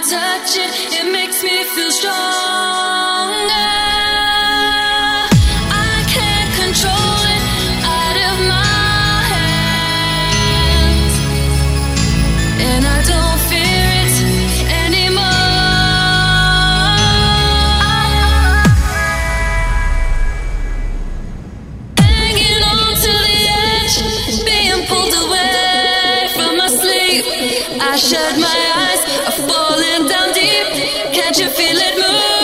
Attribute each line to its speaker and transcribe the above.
Speaker 1: touch it, it makes me feel stronger. I can't control it out of my hands, and I don't fear it anymore. Hanging on to the edge, being pulled away from my sleep. I shut my eyes, I'm falling down deep. Can't you feel it move?